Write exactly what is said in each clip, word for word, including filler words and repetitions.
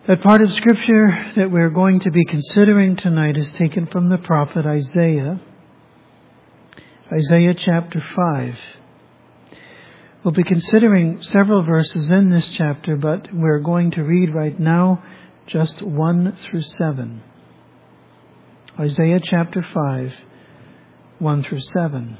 That part of Scripture that we're going to be considering tonight is taken from the prophet Isaiah. Isaiah chapter five. We'll be considering several verses in this chapter, but we're going to read right now just one through seven. Isaiah chapter five, one through seven.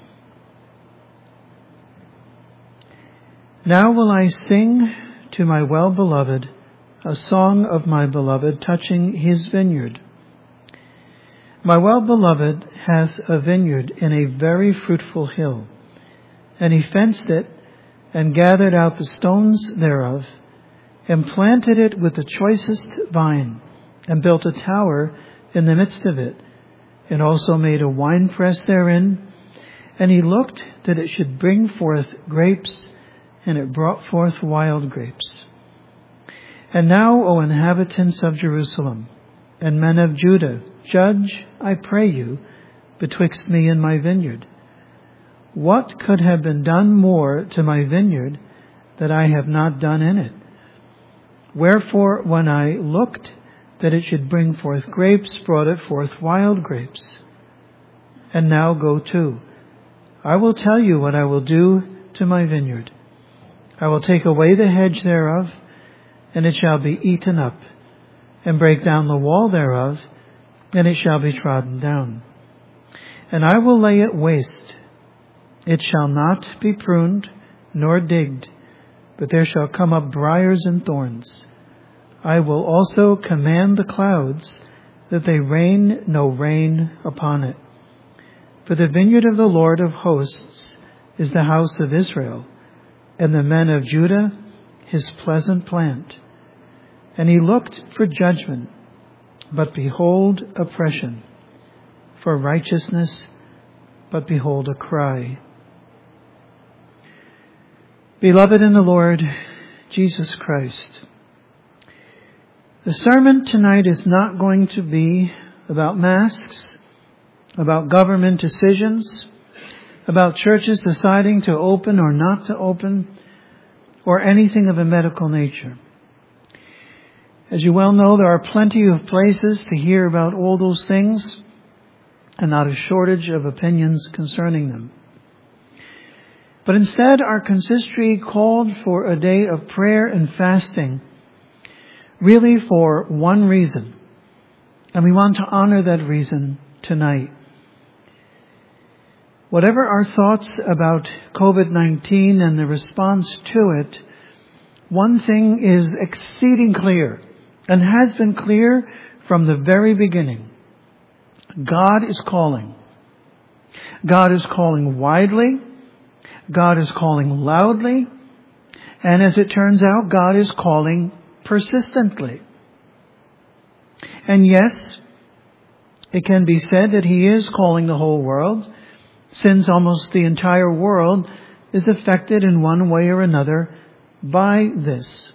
Now will I sing to my well-beloved a song of my beloved touching his vineyard. My well-beloved hath a vineyard in a very fruitful hill, and he fenced it, and gathered out the stones thereof, and planted it with the choicest vine, and built a tower in the midst of it, and also made a winepress therein. And he looked that it should bring forth grapes, and it brought forth wild grapes. And now, O inhabitants of Jerusalem, and men of Judah, judge, I pray you, betwixt me and my vineyard. What could have been done more to my vineyard that I have not done in it? Wherefore, when I looked that it should bring forth grapes, brought it forth wild grapes. And now go to. I will tell you what I will do to my vineyard. I will take away the hedge thereof, and it shall be eaten up, and break down the wall thereof, and it shall be trodden down. And I will lay it waste. It shall not be pruned, nor digged, but there shall come up briars and thorns. I will also command the clouds, that they rain no rain upon it. For the vineyard of the Lord of hosts is the house of Israel, and the men of Judah his pleasant plant. And he looked for judgment, but behold oppression, for righteousness, but behold a cry. Beloved in the Lord Jesus Christ, the sermon tonight is not going to be about masks, about government decisions, about churches deciding to open or not to open, or anything of a medical nature. As you well know, there are plenty of places to hear about all those things, and not a shortage of opinions concerning them. But instead, our consistory called for a day of prayer and fasting, really for one reason, and we want to honor that reason tonight. Whatever our thoughts about covid nineteen and the response to it, one thing is exceeding clear, and has been clear from the very beginning. God is calling. God is calling widely. God is calling loudly. And as it turns out, God is calling persistently. And yes, it can be said that He is calling the whole world, since almost the entire world is affected in one way or another by this.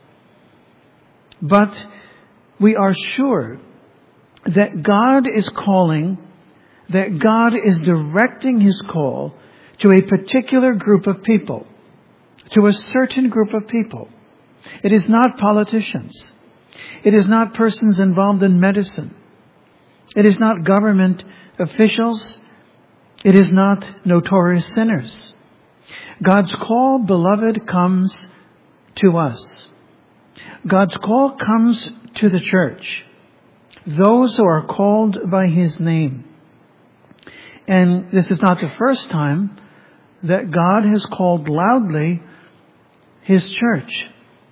But we are sure that God is calling, that God is directing His call to a particular group of people, to a certain group of people. It is not politicians. It is not persons involved in medicine. It is not government officials. It is not notorious sinners. God's call, beloved, comes to us. God's call comes to the church, those who are called by His name. And this is not the first time that God has called loudly His church,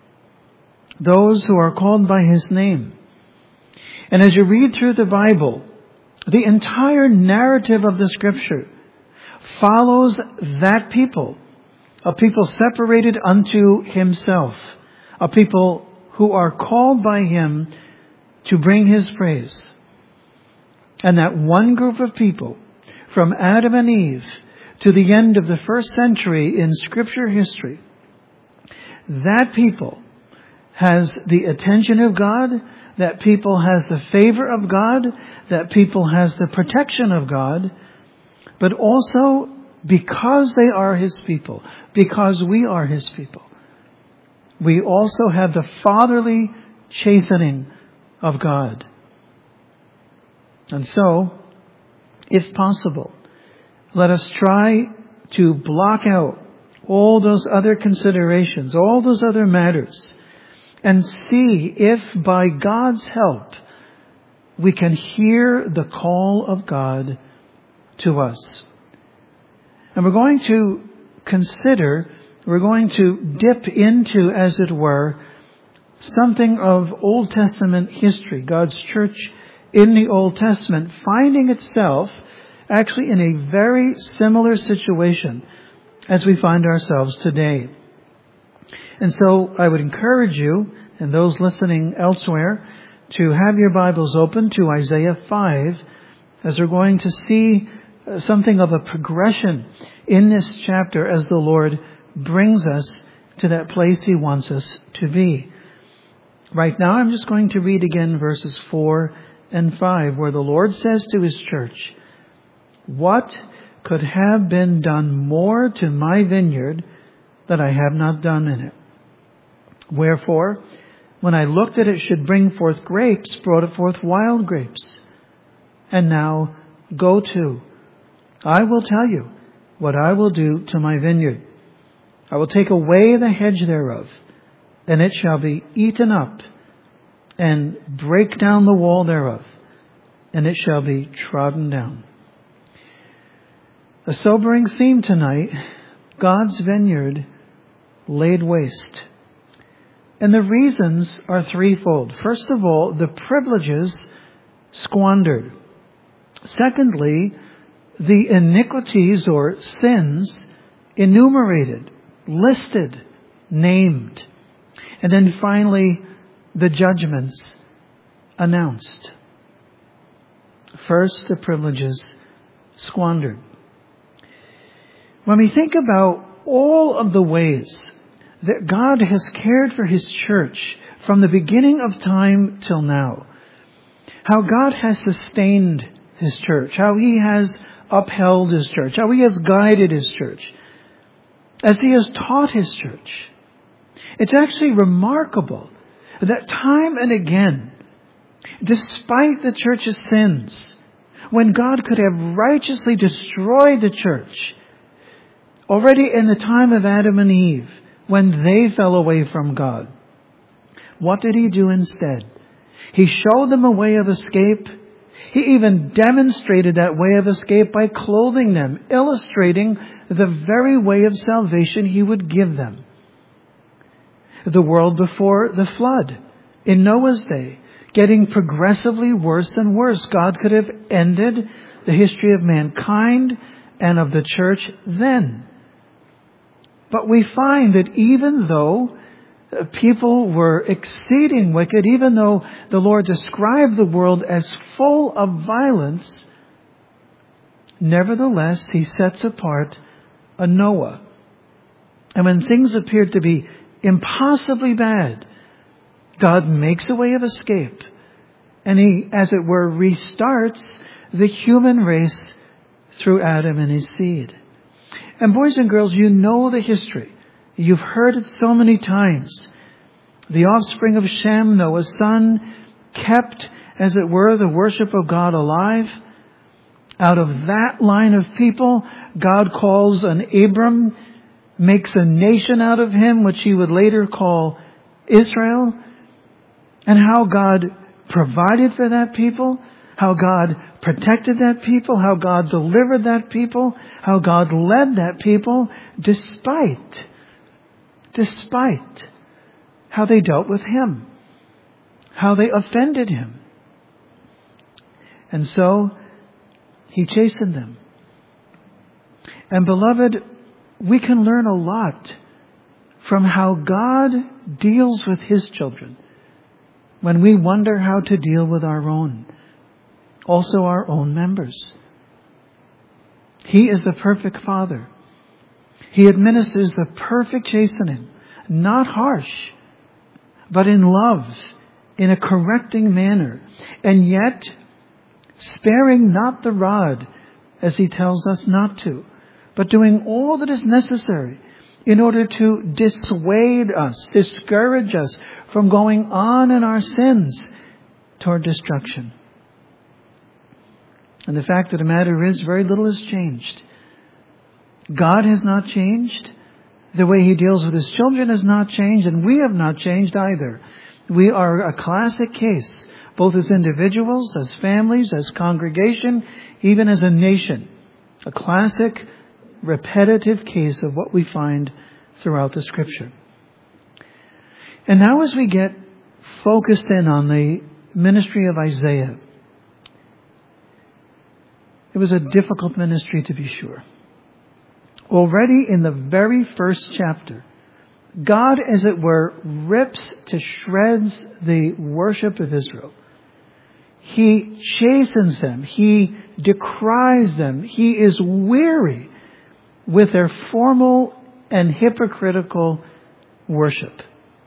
those who are called by His name. And as you read through the Bible, the entire narrative of the Scripture follows that people, a people separated unto Himself, a people who are called by Him to bring His praise. And that one group of people, from Adam and Eve to the end of the first century in Scripture history, that people has the attention of God, that people has the favor of God, that people has the protection of God, but also because they are His people, because we are His people, we also have the fatherly chastening of God. And so, if possible, let us try to block out all those other considerations, all those other matters, and see if by God's help we can hear the call of God to us. And we're going to consider, we're going to dip into, as it were, something of Old Testament history, God's church in the Old Testament, finding itself actually in a very similar situation as we find ourselves today. And so I would encourage you, and those listening elsewhere, to have your Bibles open to Isaiah five, as we're going to see something of a progression in this chapter as the Lord brings us to that place He wants us to be. Right now I'm just going to read again verses four and five, where the Lord says to His church, "What could have been done more to my vineyard that I have not done in it? Wherefore, when I looked that it should bring forth grapes, brought it forth wild grapes. And now go to, I will tell you what I will do to my vineyard. I will take away the hedge thereof, and it shall be eaten up, and break down the wall thereof, and it shall be trodden down." A sobering theme tonight, God's vineyard laid waste. And the reasons are threefold. First of all, the privileges squandered. Secondly, the iniquities or sins enumerated, listed, named. And then finally, the judgments announced. First, the privileges squandered. When we think about all of the ways that God has cared for His church from the beginning of time till now, how God has sustained His church, how He has upheld His church, how He has guided His church, as He has taught His church, it's actually remarkable that time and again, despite the church's sins, when God could have righteously destroyed the church, already in the time of Adam and Eve, when they fell away from God, what did He do instead? He showed them a way of escape. He even demonstrated that way of escape by clothing them, illustrating the very way of salvation He would give them. The world before the flood, in Noah's day, getting progressively worse and worse. God could have ended the history of mankind and of the church then. But we find that even though people were exceeding wicked, even though the Lord described the world as full of violence, nevertheless He sets apart a Noah. And when things appeared to be impossibly bad, God makes a way of escape. And He, as it were, restarts the human race through Adam and his seed. And boys and girls, you know the history. You've heard it so many times. The offspring of Shem, Noah's son, kept, as it were, the worship of God alive. Out of that line of people, God calls an Abram, makes a nation out of him, which He would later call Israel. And how God provided for that people, how God protected that people, how God delivered that people, how God led that people, despite, despite how they dealt with Him, how they offended Him. And so He chastened them. And beloved, we can learn a lot from how God deals with His children when we wonder how to deal with our own, also our own members. He is the perfect Father. He administers the perfect chastening, not harsh, but in love, in a correcting manner, and yet sparing not the rod, as He tells us not to, but doing all that is necessary in order to dissuade us, discourage us from going on in our sins, toward destruction. And the fact of the matter is, very little has changed. God has not changed. The way He deals with His children has not changed, and we have not changed either. We are a classic case, both as individuals, as families, as congregation, even as a nation. A classic, repetitive case of what we find throughout the Scripture. And now as we get focused in on the ministry of Isaiah, it was a difficult ministry, to be sure. Already in the very first chapter, God, as it were, rips to shreds the worship of Israel. He chastens them. He decries them. He is weary with their formal and hypocritical worship.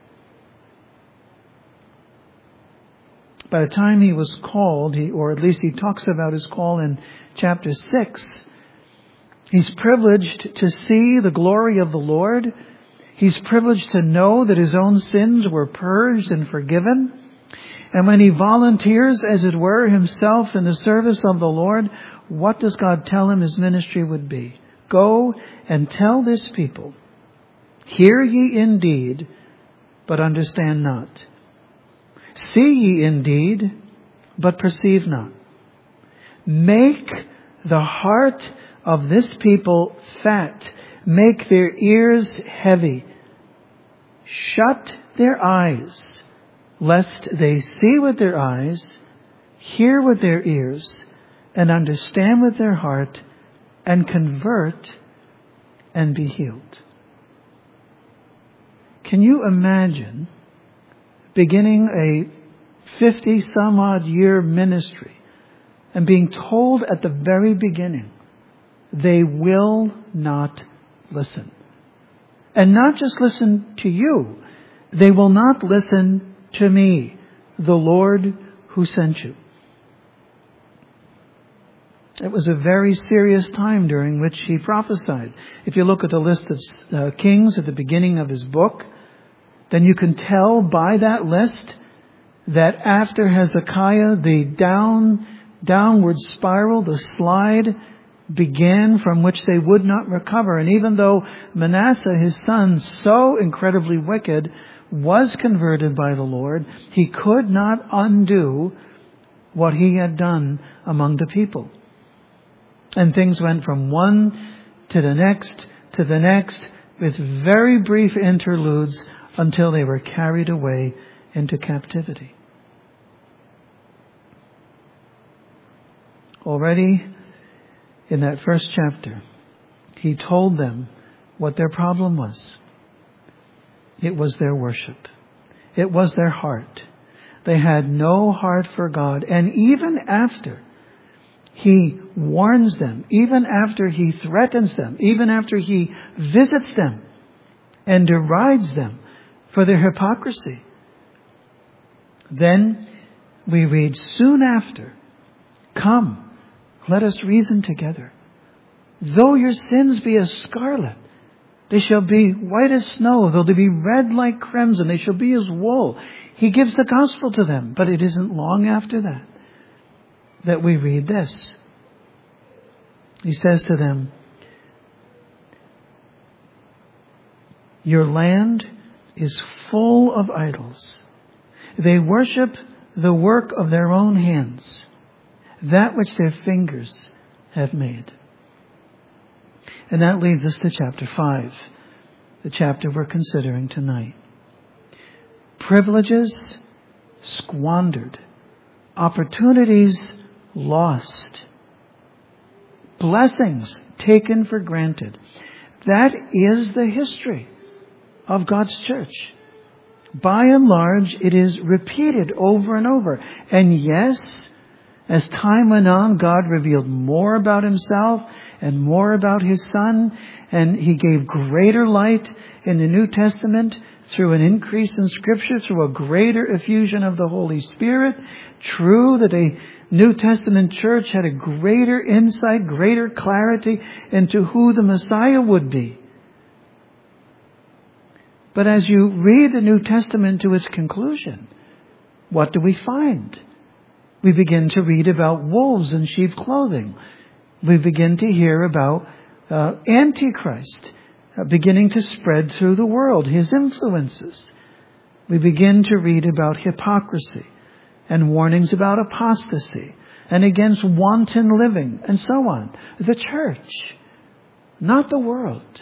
By the time he was called, he, or at least he talks about his call in chapter six, he's privileged to see the glory of the Lord. He's privileged to know that his own sins were purged and forgiven. And when he volunteers, as it were, himself in the service of the Lord, what does God tell him his ministry would be? Go and tell this people, hear ye indeed, but understand not. See ye indeed, but perceive not. Make the heart of this people fat. Make their ears heavy. Shut their eyes, lest they see with their eyes, hear with their ears, and understand with their heart, and convert and be healed. Can you imagine beginning a fifty some odd year ministry and being told at the very beginning, they will not listen. And not just listen to you, they will not listen to me, the Lord who sent you. It was a very serious time during which he prophesied. If you look at the list of uh, kings at the beginning of his book, then you can tell by that list that after Hezekiah, the down, downward spiral, the slide began from which they would not recover. And even though Manasseh, his son, so incredibly wicked, was converted by the Lord, he could not undo what he had done among the people. And things went from one to the next to the next with very brief interludes until they were carried away into captivity. Already in that first chapter, he told them what their problem was. It was their worship. It was their heart. They had no heart for God. And even after he warns them, even after he threatens them, even after he visits them and derides them for their hypocrisy, then we read soon after, come, let us reason together. Though your sins be as scarlet, they shall be white as snow. Though they be red like crimson, they shall be as wool. He gives the gospel to them. But it isn't long after that that we read this. He says to them, your land is full of idols. They worship the work of their own hands, that which their fingers have made. And that leads us to chapter five, the chapter we're considering tonight. Privileges squandered. Opportunities lost. Blessings taken for granted. That is the history of God's church. By and large, it is repeated over and over. And yes, as time went on, God revealed more about himself and more about his Son. And he gave greater light in the New Testament through an increase in Scripture, through a greater effusion of the Holy Spirit. True that the New Testament church had a greater insight, greater clarity into who the Messiah would be. But as you read the New Testament to its conclusion, what do we find? We begin to read about wolves in sheep clothing. We begin to hear about uh, Antichrist uh, beginning to spread through the world, his influences. We begin to read about hypocrisy and warnings about apostasy and against wanton living and so on. The church, not the world.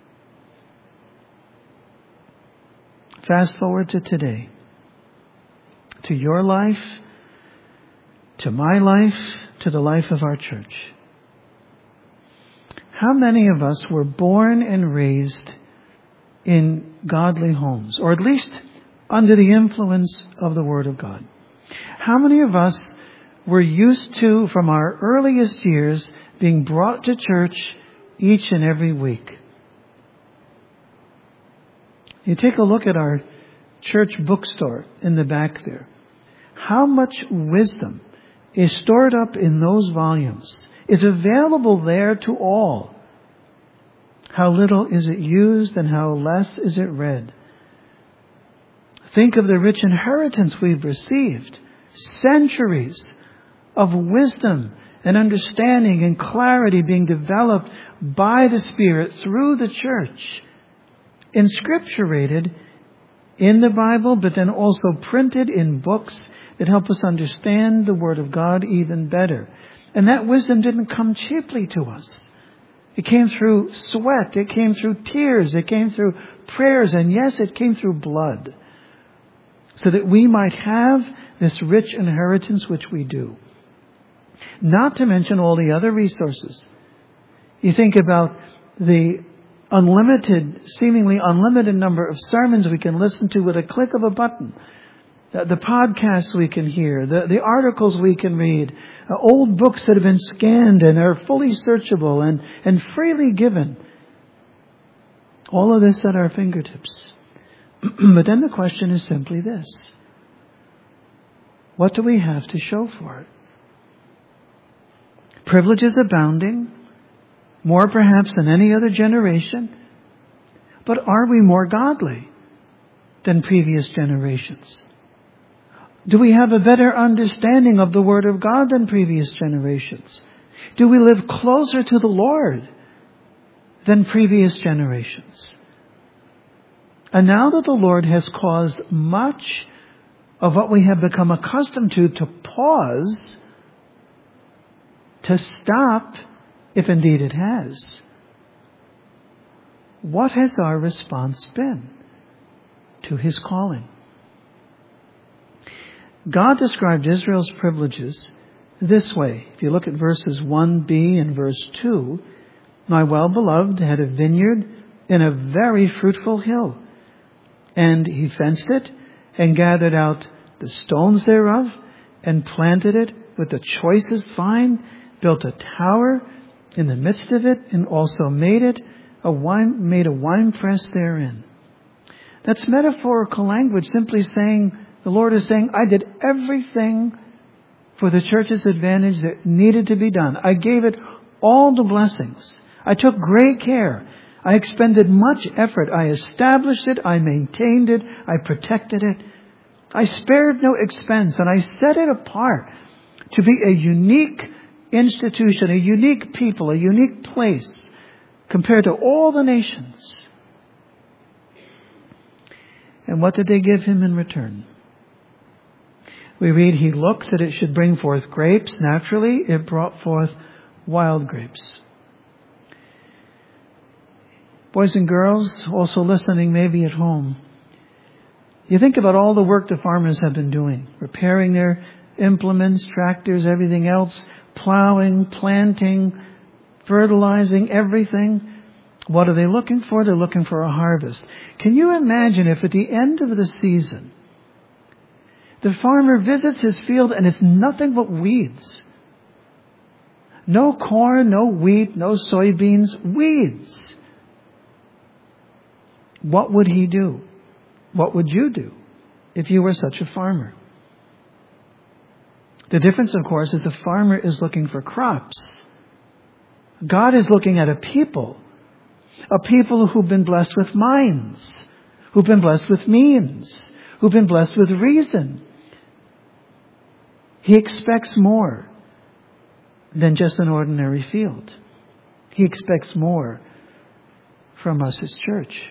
Fast forward to today, to your life, to my life, to the life of our church. How many of us were born and raised in godly homes, or at least under the influence of the Word of God? How many of us were used to, from our earliest years, being brought to church each and every week? You take a look at our church bookstore in the back there. How much wisdom is stored up in those volumes, is available there to all. How little is it used and how less is it read. Think of the rich inheritance we've received. Centuries of wisdom and understanding and clarity being developed by the Spirit through the church. Inscripturated in the Bible, but then also printed in books that help us understand the Word of God even better. And that wisdom didn't come cheaply to us. It came through sweat. It came through tears. It came through prayers. And yes, it came through blood. So that we might have this rich inheritance which we do. Not to mention all the other resources. You think about the unlimited, seemingly unlimited number of sermons we can listen to with a click of a button. The, the podcasts we can hear, the, the articles we can read, uh, old books that have been scanned and are fully searchable and, and freely given. All of this at our fingertips. But then the question is simply this. What do we have to show for it? Privileges abounding, more perhaps than any other generation. But are we more godly than previous generations? Do we have a better understanding of the Word of God than previous generations? Do we live closer to the Lord than previous generations? And now that the Lord has caused much of what we have become accustomed to to pause, to stop, if indeed it has, what has our response been to His calling? God described Israel's privileges this way. If you look at verses one b and verse two, my well-beloved had a vineyard in a very fruitful hill, and he fenced it and gathered out the stones thereof and planted it with the choicest vine, built a tower in the midst of it, and also made it a wine, made a winepress therein. That's metaphorical language, simply saying, the Lord is saying, I did everything for the church's advantage that needed to be done. I gave it all the blessings. I took great care. I expended much effort. I established it. I maintained it. I protected it. I spared no expense, and I set it apart to be a unique institution, a unique people, a unique place compared to all the nations. And what did they give him in return? We read, he looked that it should bring forth grapes. Naturally, it brought forth wild grapes. Boys and girls, also listening maybe at home, you think about all the work the farmers have been doing, repairing their implements, tractors, everything else, plowing, planting, fertilizing, everything. What are they looking for? They're looking for a harvest. Can you imagine if at the end of the season, the farmer visits his field and it's nothing but weeds? No corn, no wheat, no soybeans, weeds. What would he do? What would you do if you were such a farmer? The difference, of course, is the farmer is looking for crops. God is looking at a people, a people who've been blessed with minds, who've been blessed with means, who've been blessed with reason. He expects more than just an ordinary field. He expects more from us as church.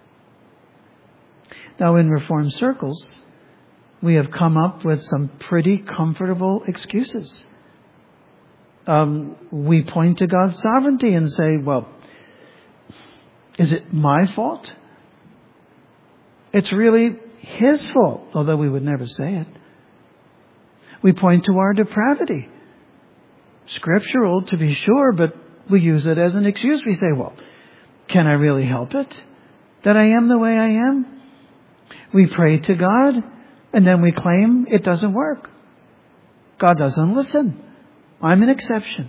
Now, in Reformed circles, we have come up with some pretty comfortable excuses. Um, we point to God's sovereignty and say, well, is it my fault? It's really His fault, although we would never say it. We point to our depravity. Scriptural, to be sure, but we use it as an excuse. We say, well, can I really help it that I am the way I am? We pray to God, and then we claim it doesn't work. God doesn't listen. I'm an exception.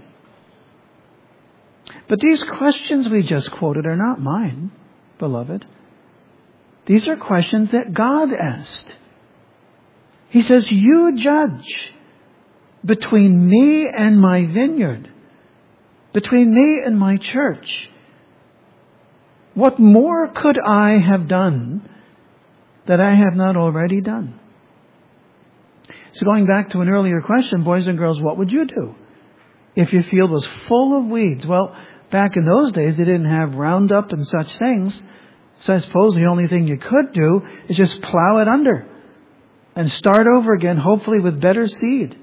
But these questions we just quoted are not mine, beloved. These are questions that God asked. He says, you judge between me and my vineyard, between me and my church. What more could I have done that I have not already done? So going back to an earlier question, boys and girls, what would you do if your field was full of weeds? Well, back in those days, they didn't have Roundup and such things. So I suppose the only thing you could do is just plow it under and start over again, hopefully with better seed.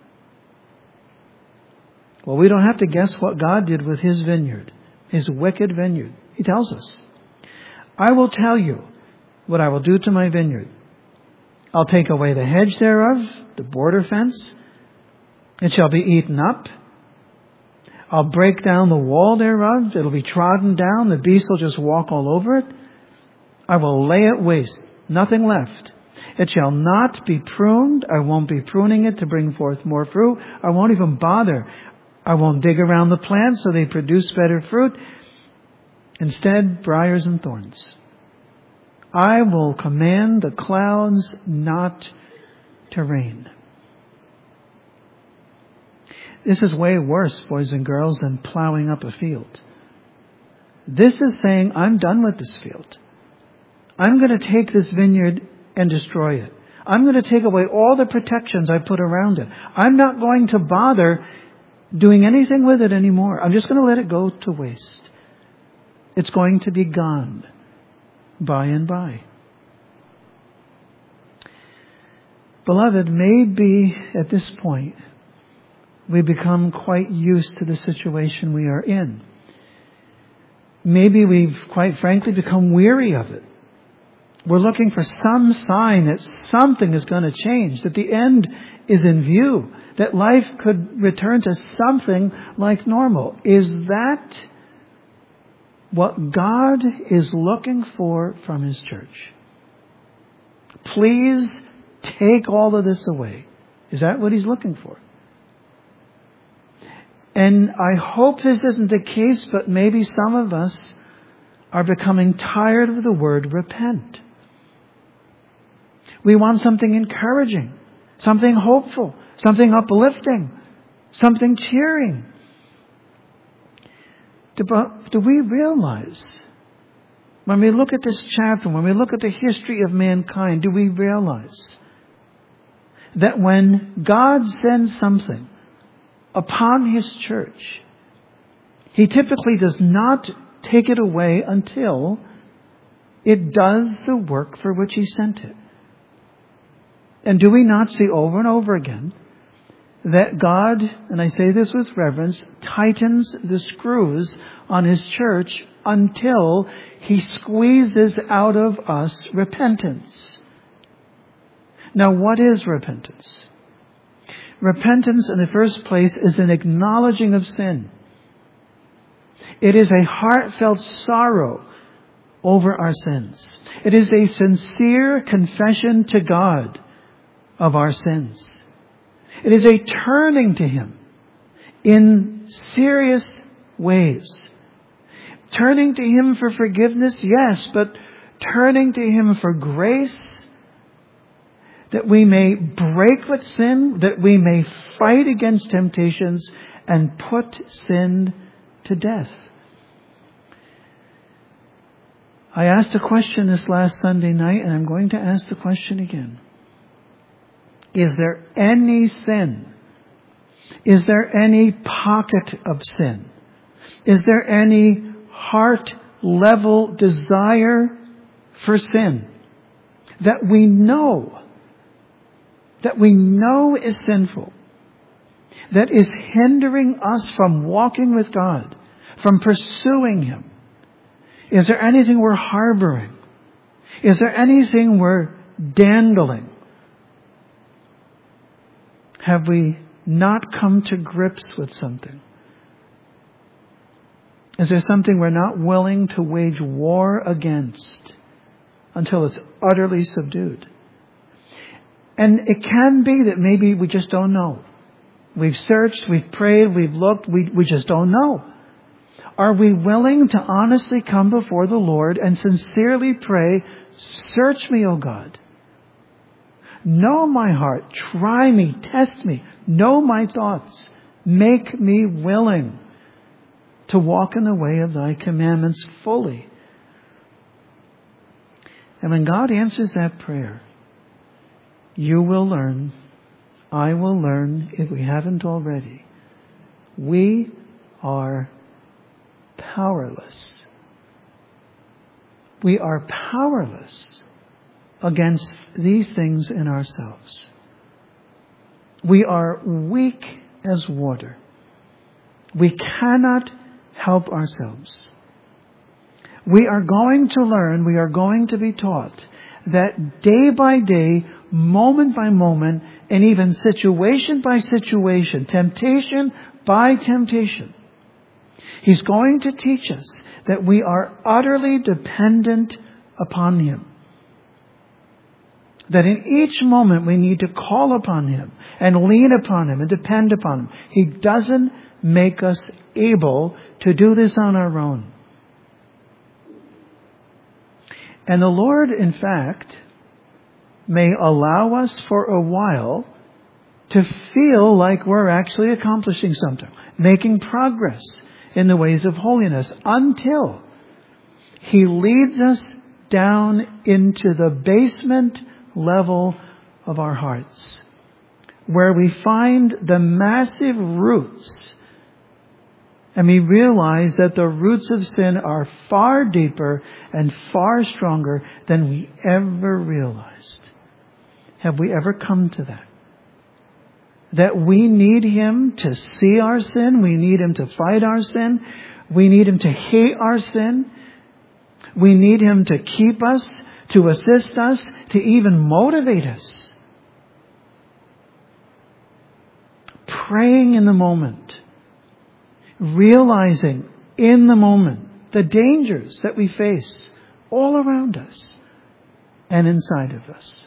Well, we don't have to guess what God did with His vineyard, His wicked vineyard. He tells us, I will tell you what I will do to my vineyard. I'll take away the hedge thereof, the border fence. It shall be eaten up. I'll break down the wall thereof. It'll be trodden down. The beast will just walk all over it. I will lay it waste. Nothing left. It shall not be pruned. I won't be pruning it to bring forth more fruit. I won't even bother. I won't dig around the plants so they produce better fruit. Instead, briars and thorns. I will command the clouds not to rain. This is way worse, boys and girls, than plowing up a field. This is saying, I'm done with this field. I'm going to take this vineyard and destroy it. I'm going to take away all the protections I put around it. I'm not going to bother doing anything with it anymore. I'm just going to let it go to waste. It's going to be gone by and by. Beloved, maybe at this point we become quite used to the situation we are in. Maybe we've, quite frankly, become weary of it. We're looking for some sign that something is going to change, that the end is in view, that life could return to something like normal. Is that what God is looking for from His church? Please take all of this away. Is that what He's looking for? And I hope this isn't the case, but maybe some of us are becoming tired of the word repent. We want something encouraging, something hopeful, something uplifting, something cheering. Do, do we realize, when we look at this chapter, when we look at the history of mankind, do we realize that when God sends something upon His church, He typically does not take it away until it does the work for which He sent it? And do we not see over and over again that God, and I say this with reverence, tightens the screws on His church until He squeezes out of us repentance? Now, what is repentance? Repentance, in the first place, is an acknowledging of sin. It is a heartfelt sorrow over our sins. It is a sincere confession to God of our sins. It is a turning to Him in serious ways. Turning to Him for forgiveness, yes, but turning to Him for grace, that we may break with sin, that we may fight against temptations and put sin to death. I asked a question this last Sunday night, and I'm going to ask the question again. Is there any sin? Is there any pocket of sin? Is there any heart level desire for sin that we know, that we know is sinful, that is hindering us from walking with God, from pursuing Him? Is there anything we're harboring? Is there anything we're dandling? Have we not come to grips with something? Is there something we're not willing to wage war against until it's utterly subdued? And it can be that maybe we just don't know. We've searched, we've prayed, we've looked, we, we just don't know. Are we willing to honestly come before the Lord and sincerely pray, search me, O God. Know my heart. Try me. Test me. Know my thoughts. Make me willing to walk in the way of thy commandments fully. And when God answers that prayer, you will learn, I will learn, if we haven't already, we are powerless. We are powerless against these things in ourselves. We are weak as water. We cannot help ourselves. We are going to learn, we are going to be taught that day by day, moment by moment, and even situation by situation, temptation by temptation, He's going to teach us that we are utterly dependent upon Him. That in each moment we need to call upon Him and lean upon Him and depend upon Him. He doesn't make us able to do this on our own. And the Lord, in fact, may allow us for a while to feel like we're actually accomplishing something, making progress in the ways of holiness, until He leads us down into the basement level of our hearts, where we find the massive roots, and we realize that the roots of sin are far deeper and far stronger than we ever realized. Have we ever come to that? That we need Him to see our sin. We need Him to fight our sin. We need Him to hate our sin. We need Him to keep us, to assist us, to even motivate us. Praying in the moment. Realizing in the moment the dangers that we face all around us and inside of us.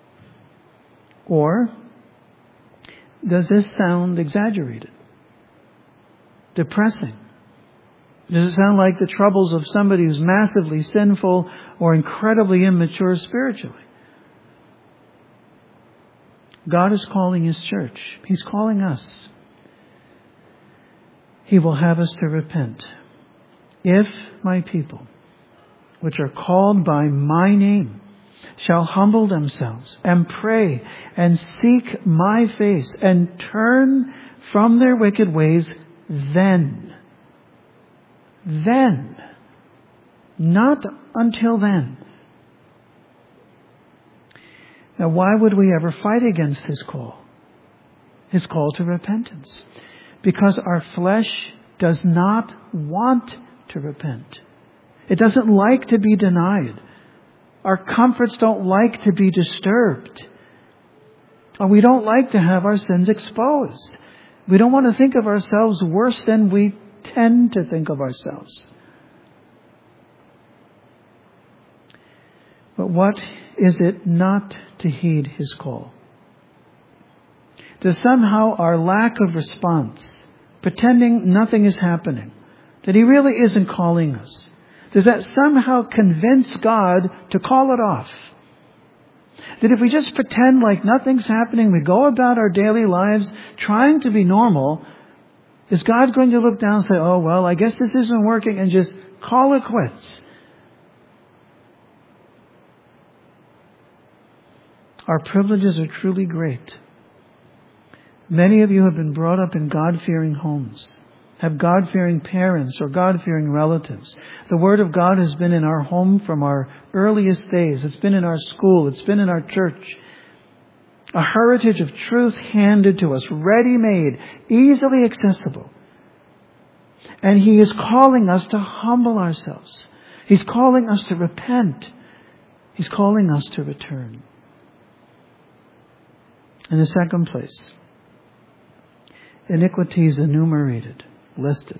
Or does this sound exaggerated? Depressing? Does it sound like the troubles of somebody who's massively sinful or incredibly immature spiritually? God is calling His church. He's calling us. He will have us to repent. If my people, which are called by my name, shall humble themselves and pray and seek my face and turn from their wicked ways, then, then, not until then. Now, why would we ever fight against His call? His call to repentance. Because our flesh does not want to repent. It doesn't like to be denied. Our comforts don't like to be disturbed. Or we don't like to have our sins exposed. We don't want to think of ourselves worse than we tend to think of ourselves. But what is it not to heed His call? Does somehow our lack of response, pretending nothing is happening, that He really isn't calling us, does that somehow convince God to call it off? That if we just pretend like nothing's happening, we go about our daily lives trying to be normal, is God going to look down and say, oh, well, I guess this isn't working, and just call it quits? Our privileges are truly great. Many of you have been brought up in God-fearing homes, have God-fearing parents or God-fearing relatives. The Word of God has been in our home from our earliest days. It's been in our school. It's been in our church. A heritage of truth handed to us, ready-made, easily accessible. And He is calling us to humble ourselves. He's calling us to repent. He's calling us to return. In the second place, iniquities enumerated, listed.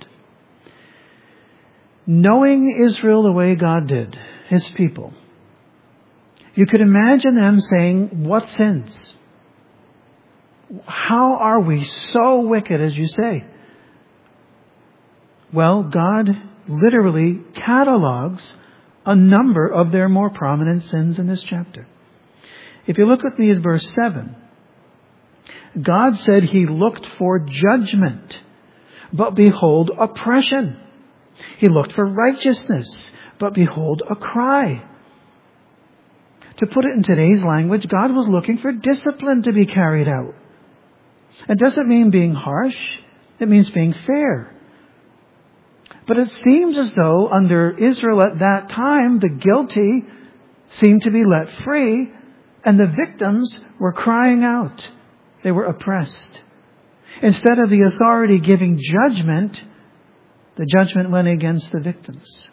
Knowing Israel the way God did, His people, you could imagine them saying, what sins? How are we so wicked as you say? Well, God literally catalogs a number of their more prominent sins in this chapter. If you look with me at verse seven, God said He looked for judgment, but behold, oppression. He looked for righteousness, but behold, a cry. To put it in today's language, God was looking for discipline to be carried out. It doesn't mean being harsh. It means being fair. But it seems as though under Israel at that time, the guilty seemed to be let free and the victims were crying out. They were oppressed. Instead of the authority giving judgment, the judgment went against the victims.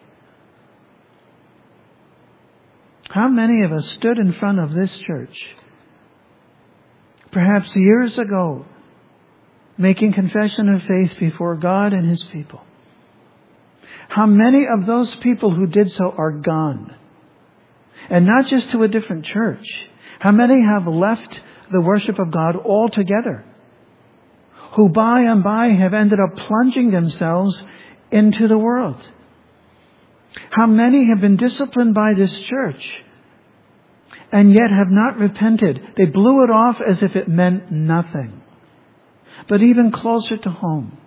How many of us stood in front of this church, perhaps years ago, making confession of faith before God and His people? How many of those people who did so are gone? And not just to a different church. How many have left the worship of God altogether? Who by and by have ended up plunging themselves into the world? How many have been disciplined by this church and yet have not repented? They blew it off as if it meant nothing. But even closer to home,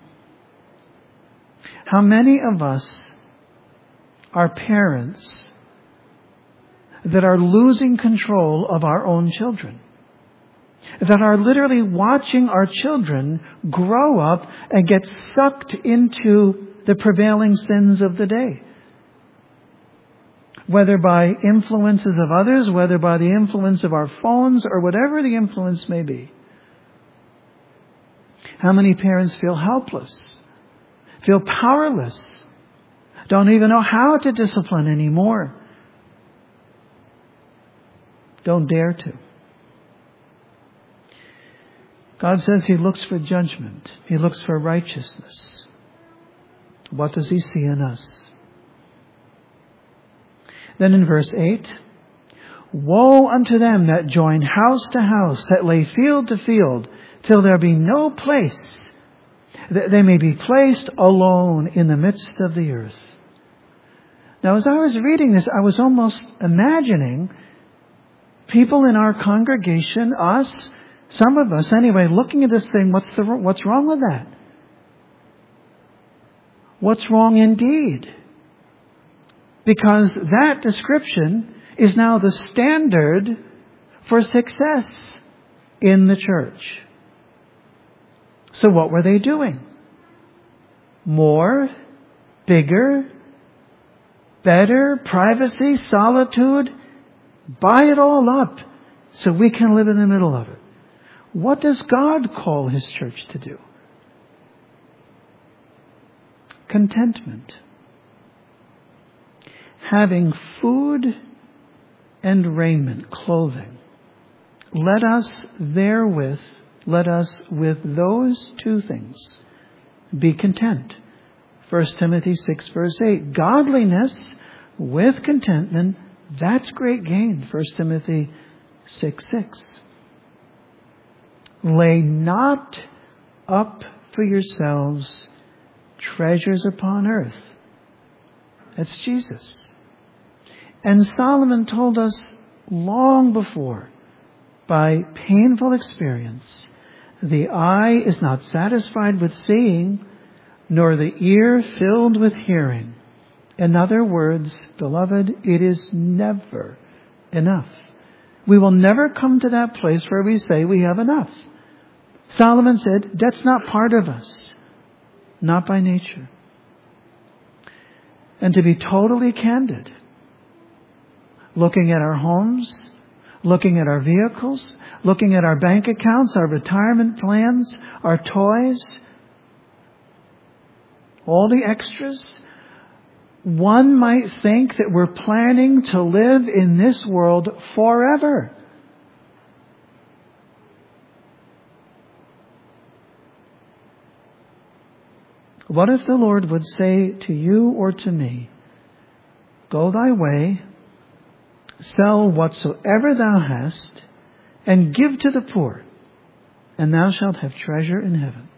how many of us are parents that are losing control of our own children? That are literally watching our children grow up and get sucked into the prevailing sins of the day. Whether by influences of others, whether by the influence of our phones, or whatever the influence may be. How many parents feel helpless, feel powerless, don't even know how to discipline anymore, don't dare to? God says He looks for judgment. He looks for righteousness. What does He see in us? Then in verse eight, woe unto them that join house to house, that lay field to field, till there be no place, that they may be placed alone in the midst of the earth. Now, as I was reading this, I was almost imagining people in our congregation, us, some of us anyway, looking at this thing, what's the, what's wrong with that? What's wrong indeed? Because that description is now the standard for success in the church. So what were they doing? More, bigger, better, privacy, solitude. Buy it all up so we can live in the middle of it. What does God call His church to do? Contentment. Having food and raiment, clothing. Let us therewith, let us with those two things be content. First Timothy six verse eight. Godliness with contentment, that's great gain. First Timothy six six. Lay not up for yourselves treasures upon earth. That's Jesus. And Solomon told us long before, by painful experience, the eye is not satisfied with seeing, nor the ear filled with hearing. In other words, beloved, it is never enough. We will never come to that place where we say we have enough. Solomon said, that's not part of us. Not by nature. And to be totally candid, looking at our homes, looking at our vehicles, looking at our bank accounts, our retirement plans, our toys, all the extras, one might think that we're planning to live in this world forever. What if the Lord would say to you or to me, go thy way, sell whatsoever thou hast, and give to the poor, and thou shalt have treasure in heaven?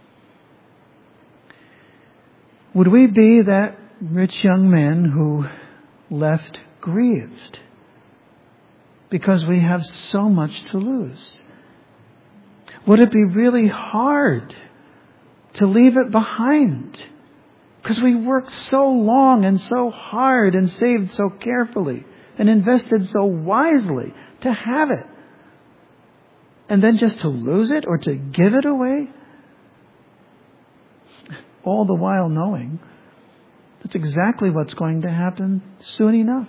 Would we be that rich young man who left grieved because we have so much to lose? Would it be really hard to leave it behind because we worked so long and so hard and saved so carefully and invested so wisely to have it, and then just to lose it or to give it away? All the while knowing that's exactly what's going to happen soon enough.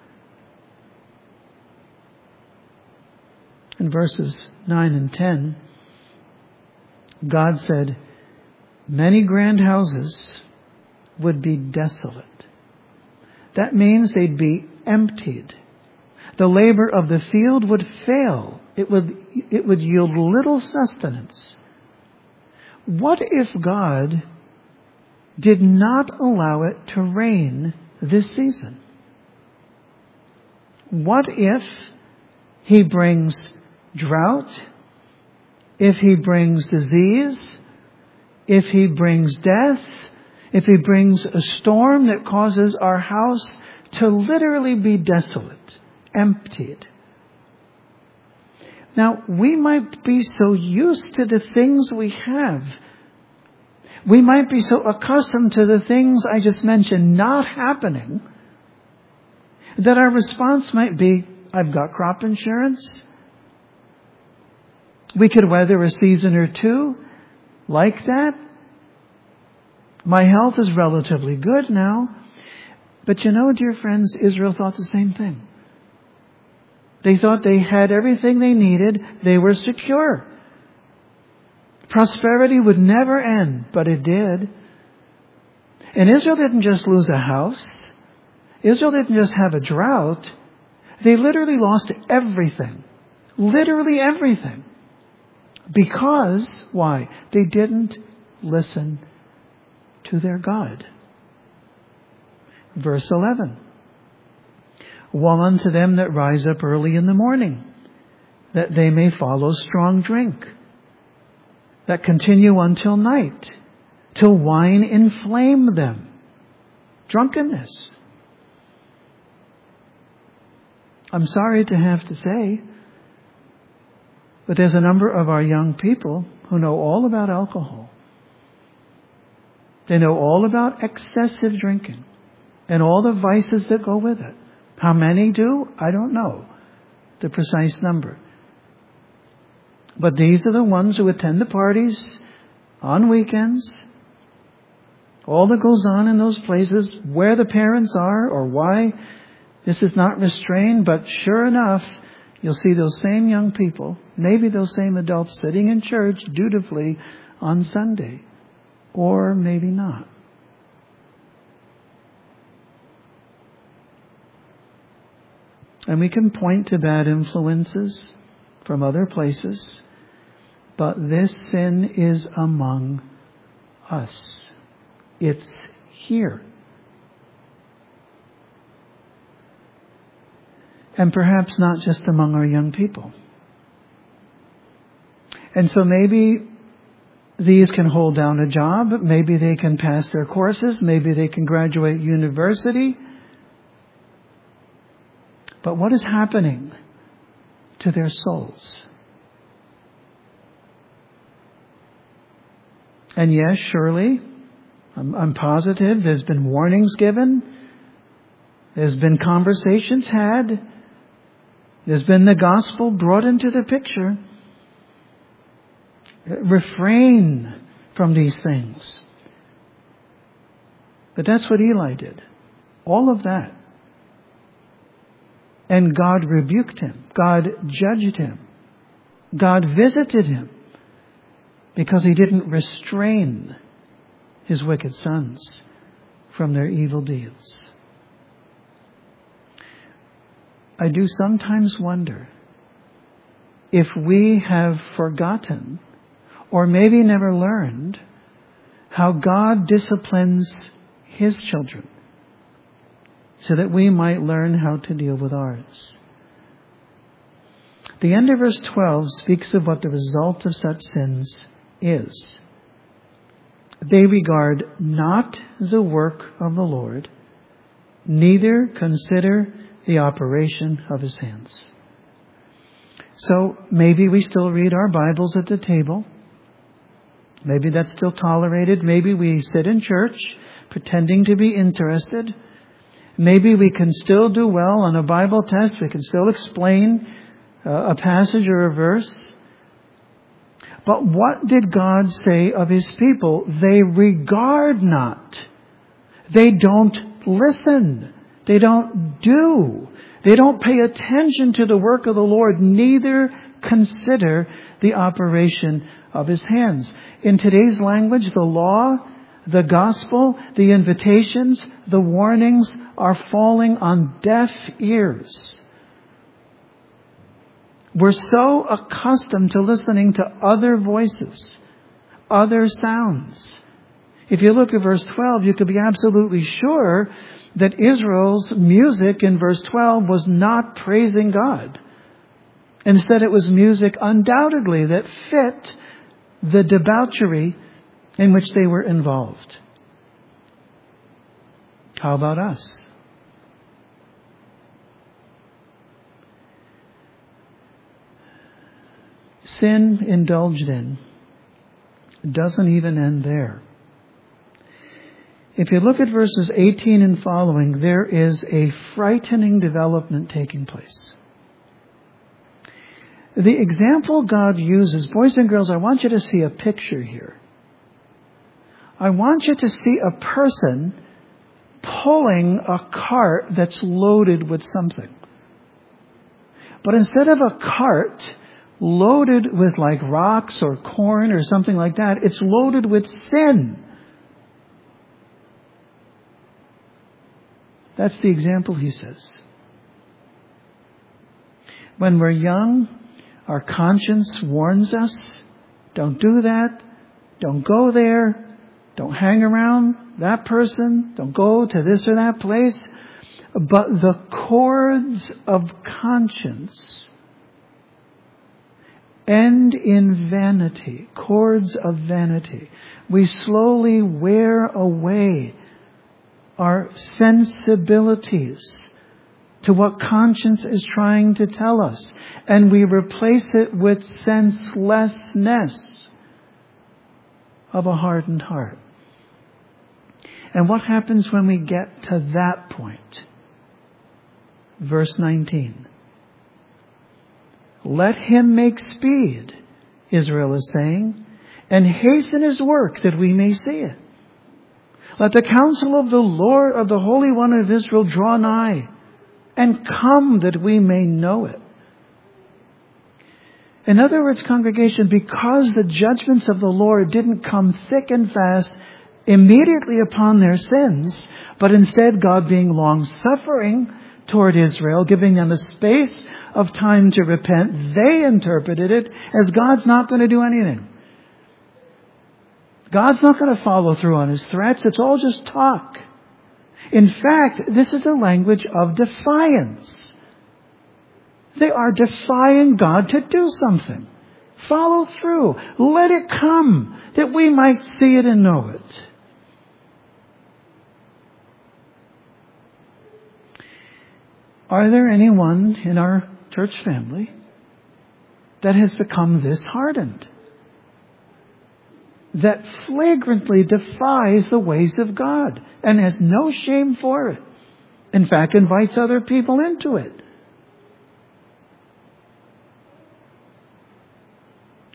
In verses nine and ten, God said, many grand houses would be desolate. That means they'd be emptied. The labor of the field would fail. It would, it would yield little sustenance. What if God did not allow it to rain this season? What if He brings drought? If He brings disease? If He brings death? If He brings a storm that causes our house to literally be desolate, emptied? Now, we might be so used to the things we have. We might be so accustomed to the things I just mentioned not happening that our response might be, I've got crop insurance. We could weather a season or two like that. My health is relatively good now. But you know, dear friends, Israel thought the same thing. They thought they had everything they needed. They were secure. Prosperity would never end, but it did. And Israel didn't just lose a house. Israel didn't just have a drought. They literally lost everything. Literally everything. Because, why? They didn't listen to their God. Verse eleven. Woe unto them that rise up early in the morning, that they may follow strong drink, that continue until night, till wine inflame them. Drunkenness. I'm sorry to have to say, but there's a number of our young people who know all about alcohol. They know all about excessive drinking and all the vices that go with it. How many do? I don't know the precise number. But these are the ones who attend the parties on weekends. All that goes on in those places, where the parents are or why this is not restrained. But sure enough, you'll see those same young people, maybe those same adults sitting in church dutifully on Sunday. Or maybe not. And we can point to bad influences from other places, but this sin is among us. It's here. And perhaps not just among our young people. And so maybe these can hold down a job, maybe they can pass their courses, maybe they can graduate university. But what is happening to their souls? And yes, surely, I'm, I'm positive there's been warnings given. There's been conversations had. There's been the gospel brought into the picture. Refrain from these things. But that's what Eli did. All of that. And God rebuked him. God judged him. God visited him because he didn't restrain his wicked sons from their evil deeds. I do sometimes wonder if we have forgotten or maybe never learned how God disciplines His children so that we might learn how to deal with ours. The end of verse twelve speaks of what the result of such sins is. They regard not the work of the Lord, neither consider the operation of His hands. So maybe we still read our Bibles at the table. Maybe that's still tolerated. Maybe we sit in church pretending to be interested. Maybe we can still do well on a Bible test. We can still explain uh, a passage or a verse. But what did God say of His people? They regard not. They don't listen. They don't do. They don't pay attention to the work of the Lord, neither consider the operation of His hands. In today's language, the law, the gospel, the invitations, the warnings are falling on deaf ears. We're so accustomed to listening to other voices, other sounds. If you look at verse twelve, you could be absolutely sure that Israel's music in verse twelve was not praising God. Instead, it was music undoubtedly that fit the debauchery in which they were involved. How about us? Sin indulged in doesn't even end there. If you look at verses eighteen and following, there is a frightening development taking place. The example God uses, boys and girls, I want you to see a picture here. I want you to see a person pulling a cart that's loaded with something. But instead of a cart loaded with like rocks or corn or something like that, it's loaded with sin. That's the example he says. When we're young, our conscience warns us, don't do that, don't go there, don't hang around that person, don't go to this or that place. But the cords of conscience end in vanity, cords of vanity. We slowly wear away our sensibilities to what conscience is trying to tell us. And we replace it with senselessness of a hardened heart. And what happens when we get to that point? Verse nineteen. Let him make speed, Israel is saying, and hasten his work that we may see it. Let the counsel of the Lord, of the Holy One of Israel, draw nigh, and come that we may know it. In other words, congregation, because the judgments of the Lord didn't come thick and fast immediately upon their sins, but instead God being long-suffering toward Israel, giving them a space of time to repent, they interpreted it as God's not going to do anything. God's not going to follow through on His threats. It's all just talk. In fact, this is the language of defiance. They are defying God to do something. Follow through. Let it come that we might see it and know it. Are there anyone in our church family that has become this hardened? That flagrantly defies the ways of God and has no shame for it. In fact, invites other people into it.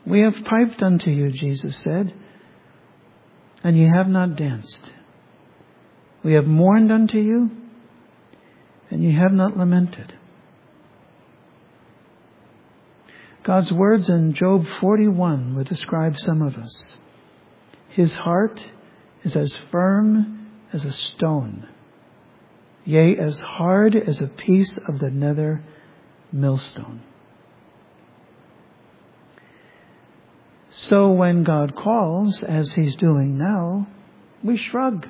We have piped unto you, Jesus said, and ye have not danced. We have mourned unto you, and ye have not lamented. God's words in Job forty-one would describe some of us. His heart is as firm as a stone, yea, as hard as a piece of the nether millstone. So when God calls, as He's doing now, we shrug.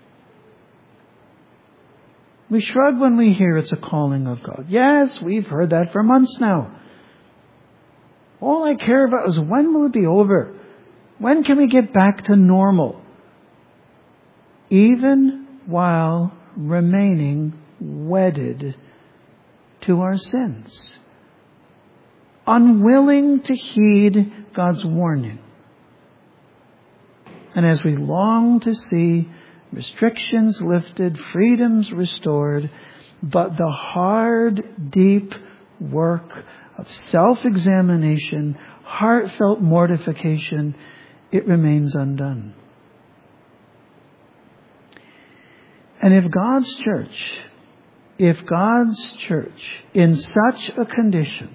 We shrug when we hear it's a calling of God. Yes, we've heard that for months now. All I care about is when will it be over? When can we get back to normal? Even while remaining wedded to our sins. Unwilling to heed God's warning. And as we long to see restrictions lifted, freedoms restored, but the hard, deep work of self-examination, heartfelt mortification, it remains undone. And if God's church, if God's church in such a condition,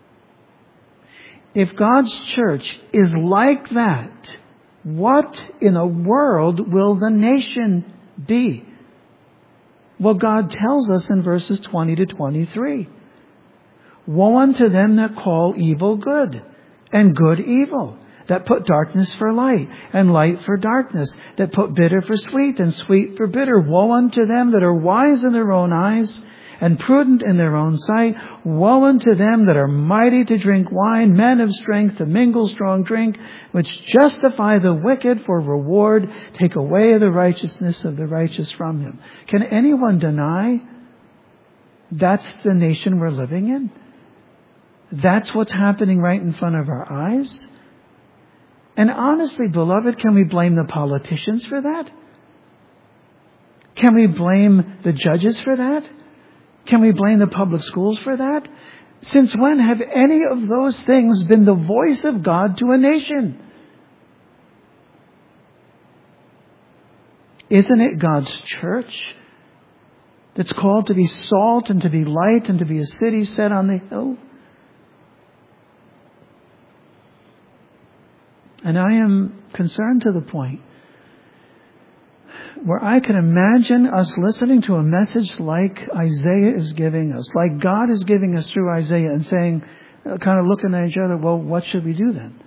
if God's church is like that, what in a world will the nation be? Well, God tells us in verses twenty to twenty-three. Woe unto them that call evil good, and good evil, that put darkness for light, and light for darkness, that put bitter for sweet, and sweet for bitter. Woe unto them that are wise in their own eyes, and prudent in their own sight. Woe unto them that are mighty to drink wine, men of strength to mingle strong drink, which justify the wicked for reward, take away the righteousness of the righteous from him. Can anyone deny that's the nation we're living in? That's what's happening right in front of our eyes? And honestly, beloved, can we blame the politicians for that? Can we blame the judges for that? Can we blame the public schools for that? Since when have any of those things been the voice of God to a nation? Isn't it God's church that's called to be salt and to be light and to be a city set on the hill? And I am concerned to the point where I can imagine us listening to a message like Isaiah is giving us, like God is giving us through Isaiah, and saying, uh, kind of looking at each other, well, what should we do then?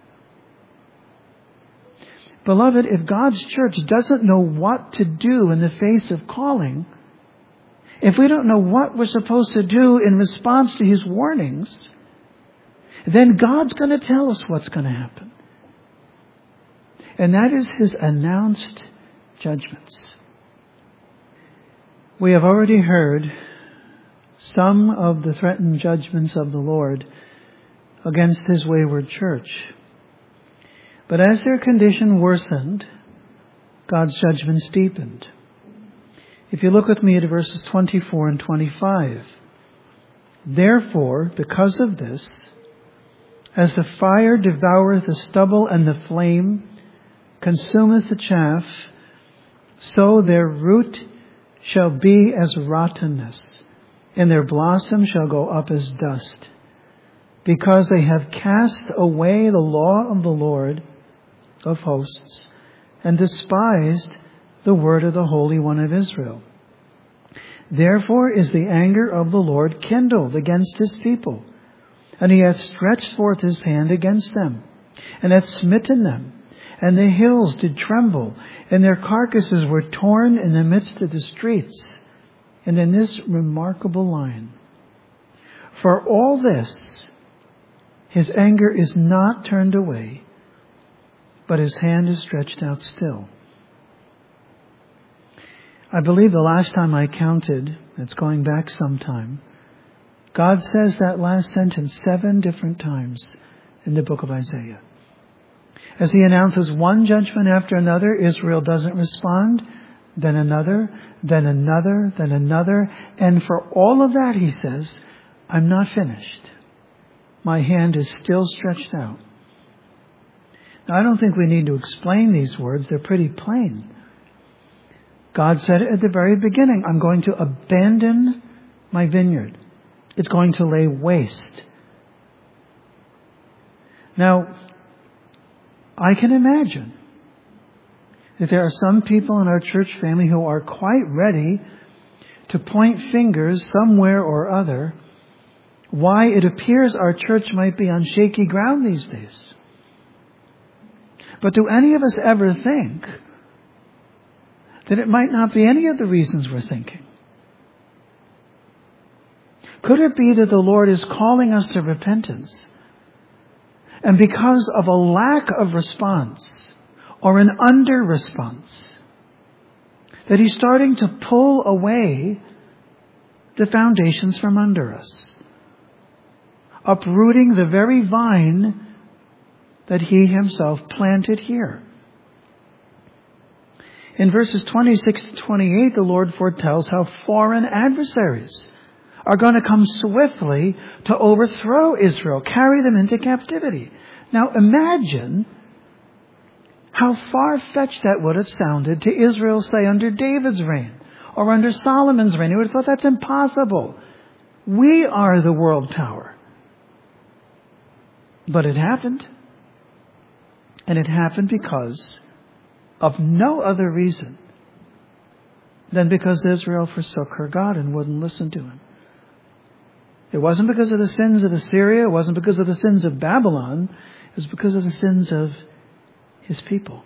Beloved, if God's church doesn't know what to do in the face of calling, if we don't know what we're supposed to do in response to His warnings, then God's going to tell us what's going to happen. And that is His announced judgments. We have already heard some of the threatened judgments of the Lord against His wayward church. But as their condition worsened, God's judgments deepened. If you look with me at verses twenty-four and twenty-five. Therefore, because of this, as the fire devoureth the stubble and the flame consumeth the chaff, so their root shall be as rottenness, and their blossom shall go up as dust, because they have cast away the law of the Lord of hosts, and despised the word of the Holy One of Israel. Therefore is the anger of the Lord kindled against His people, and He hath stretched forth His hand against them, and hath smitten them. And the hills did tremble, and their carcasses were torn in the midst of the streets. And in this remarkable line, for all this, His anger is not turned away, but His hand is stretched out still. I believe the last time I counted, it's going back some time, God says that last sentence seven different times in the book of Isaiah. As He announces one judgment after another, Israel doesn't respond, then another, then another, then another. And for all of that, He says, I'm not finished. My hand is still stretched out. Now, I don't think we need to explain these words. They're pretty plain. God said at the very beginning, I'm going to abandon my vineyard. It's going to lay waste. Now, I can imagine that there are some people in our church family who are quite ready to point fingers somewhere or other why it appears our church might be on shaky ground these days. But do any of us ever think that it might not be any of the reasons we're thinking? Could it be that the Lord is calling us to repentance, and because of a lack of response or an under-response, that He's starting to pull away the foundations from under us, uprooting the very vine that He Himself planted here? In verses twenty-six to twenty-eight, the Lord foretells how foreign adversaries are going to come swiftly to overthrow Israel, carry them into captivity. Now imagine how far-fetched that would have sounded to Israel, say, under David's reign or under Solomon's reign. He would have thought, that's impossible. We are the world power. But it happened. And it happened because of no other reason than because Israel forsook her God and wouldn't listen to Him. It wasn't because of the sins of Assyria. It wasn't because of the sins of Babylon. It was because of the sins of His people.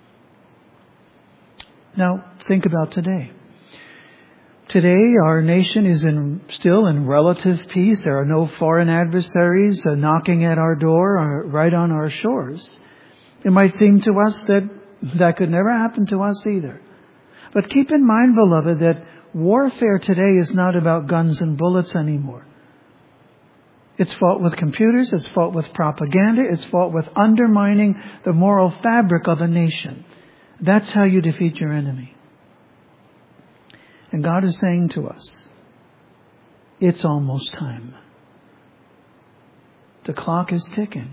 Now, think about today. Today, our nation is in, still in relative peace. There are no foreign adversaries uh, knocking at our door or right on our shores. It might seem to us that that could never happen to us either. But keep in mind, beloved, that warfare today is not about guns and bullets anymore. It's fought with computers. It's fought with propaganda. It's fought with undermining the moral fabric of a nation. That's how you defeat your enemy. And God is saying to us, it's almost time. The clock is ticking.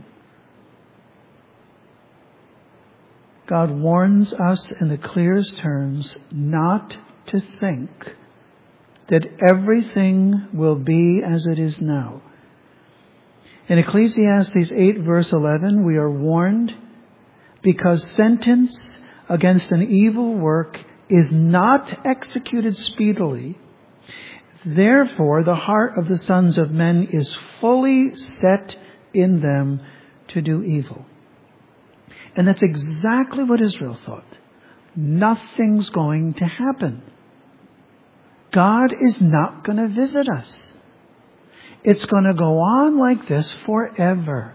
God warns us in the clearest terms not to think that everything will be as it is now. In Ecclesiastes eight verse eleven, we are warned, because sentence against an evil work is not executed speedily, therefore the heart of the sons of men is fully set in them to do evil. And that's exactly what Israel thought. Nothing's going to happen. God is not going to visit us. It's going to go on like this forever.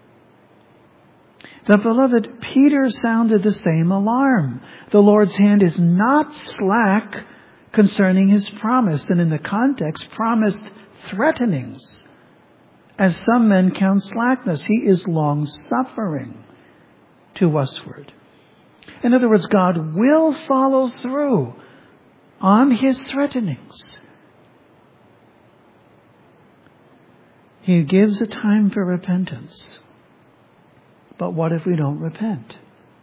But beloved, Peter sounded the same alarm. The Lord's hand is not slack concerning His promise. And in the context, promised threatenings, as some men count slackness. He is long-suffering to usward. In other words, God will follow through on His threatenings. He gives a time for repentance. But what if we don't repent?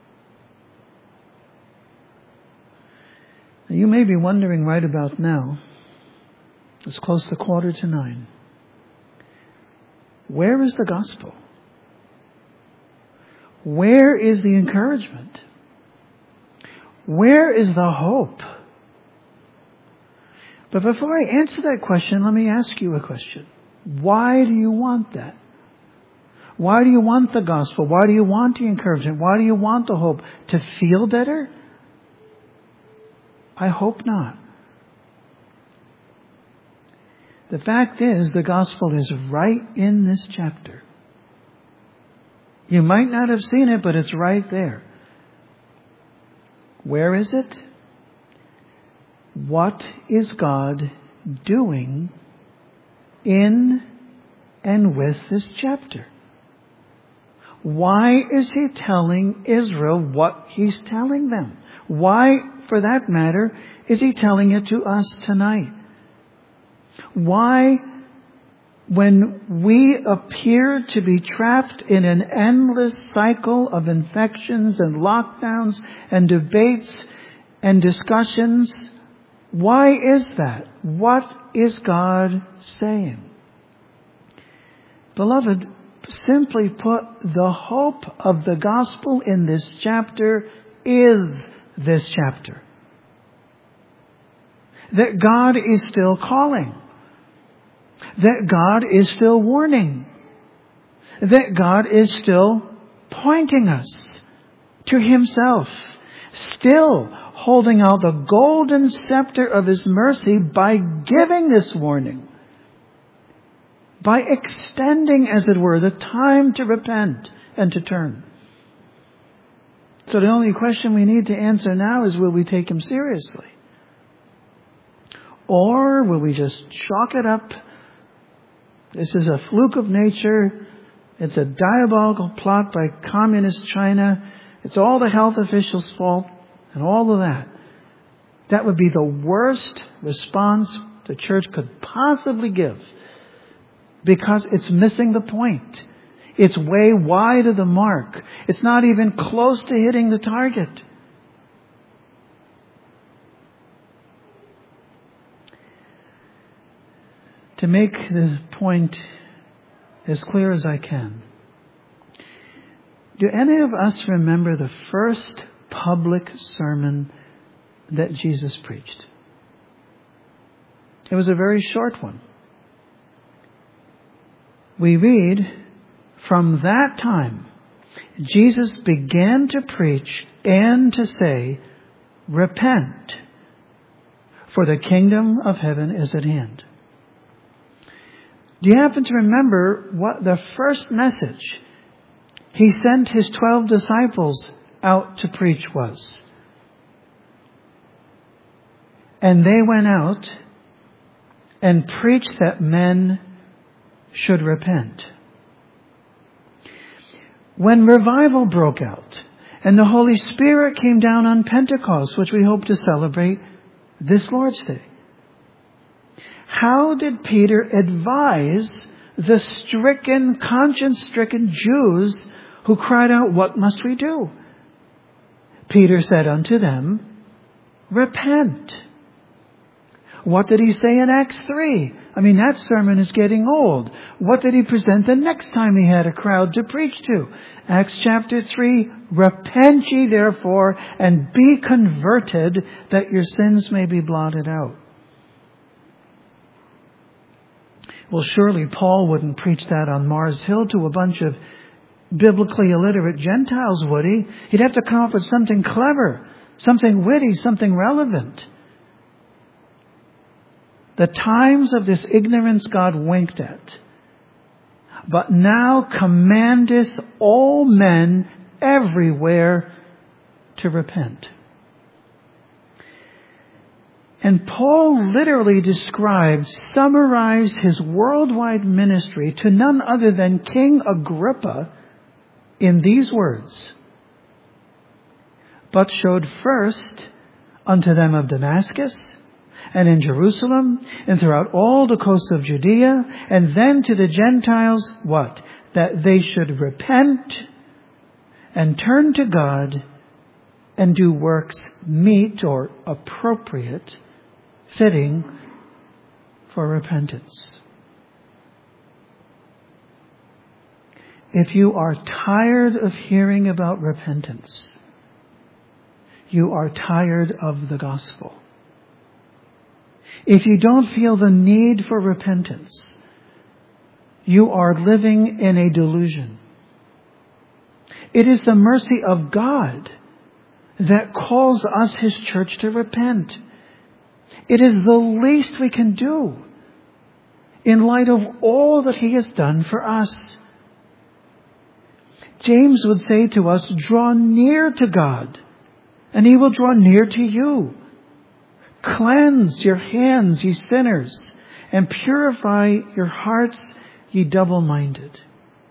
Now, you may be wondering right about now, it's close to quarter to nine, where is the gospel? Where is the encouragement? Where is the hope? But before I answer that question, let me ask you a question. Why do you want that? Why do you want the gospel? Why do you want the encouragement? Why do you want the hope? To feel better? I hope not. The fact is, the gospel is right in this chapter. You might not have seen it, but it's right there. Where is it? What is God doing in and with this chapter? Why is He telling Israel what He's telling them? Why, for that matter, is He telling it to us tonight? Why when we appear to be trapped in an endless cycle of infections and lockdowns and debates and discussions, why is that? What is God saying? Beloved, simply put, the hope of the gospel in this chapter is this chapter. That God is still calling. That God is still warning. That God is still pointing us to Himself. Still holding out the golden scepter of His mercy by giving this warning. By extending, as it were, the time to repent and to turn. So the only question we need to answer now is, will we take Him seriously? Or will we just chalk it up? This is a fluke of nature. It's a diabolical plot by communist China. It's all the health officials' fault and all of that. That would be the worst response the church could possibly give, because it's missing the point. It's way wide of the mark. It's not even close to hitting the target. To make the point as clear as I can, do any of us remember the first public sermon that Jesus preached? It was a very short one. We read, from that time, Jesus began to preach and to say, repent, for the kingdom of heaven is at hand. Do you happen to remember what the first message He sent His twelve disciples out to preach was? And they went out and preached that men should repent. When revival broke out and the Holy Spirit came down on Pentecost, which we hope to celebrate this Lord's Day, how did Peter advise the stricken, conscience-stricken Jews who cried out, what must we do? Peter said unto them, repent. What did he say in Acts three? I mean, that sermon is getting old. What did he present the next time he had a crowd to preach to? Acts chapter three, repent ye therefore and be converted, that your sins may be blotted out. Well, surely Paul wouldn't preach that on Mars Hill to a bunch of biblically illiterate Gentiles, would he? He'd have to come up with something clever, something witty, something relevant. The times of this ignorance God winked at, but now commandeth all men everywhere to repent. And Paul literally described, summarized his worldwide ministry to none other than King Agrippa in these words, but showed first unto them of Damascus, and in Jerusalem, and throughout all the coasts of Judea, and then to the Gentiles, what? That they should repent and turn to God and do works meet or appropriate, fitting for repentance. If you are tired of hearing about repentance, you are tired of the gospel. If you don't feel the need for repentance, you are living in a delusion. It is the mercy of God that calls us, His church, to repent. It is the least we can do in light of all that He has done for us. James would say to us, draw near to God, and He will draw near to you. Cleanse your hands, ye sinners, and purify your hearts, ye double-minded.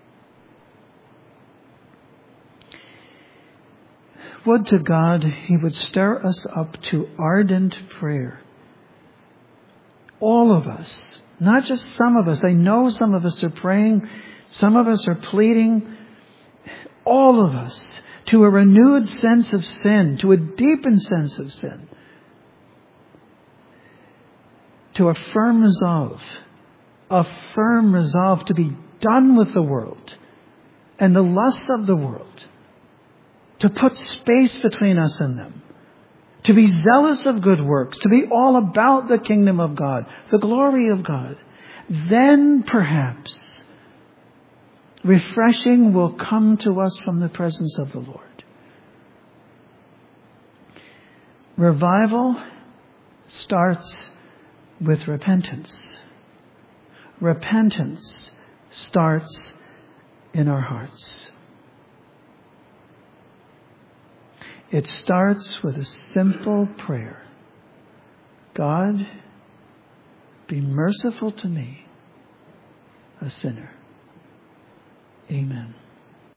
Would to God He would stir us up to ardent prayer. All of us, Not just some of us. I know some of us are praying. Some of us are pleading. All of us to a renewed sense of sin, to a deepened sense of sin. To a firm resolve. A firm resolve to be done with the world and the lusts of the world. To put space between us and them. To be zealous of good works. To be all about the kingdom of God. The glory of God. Then perhaps refreshing will come to us from the presence of the Lord. Revival starts with repentance. Repentance starts in our hearts. It starts with a simple prayer. God, be merciful to me, a sinner. Amen.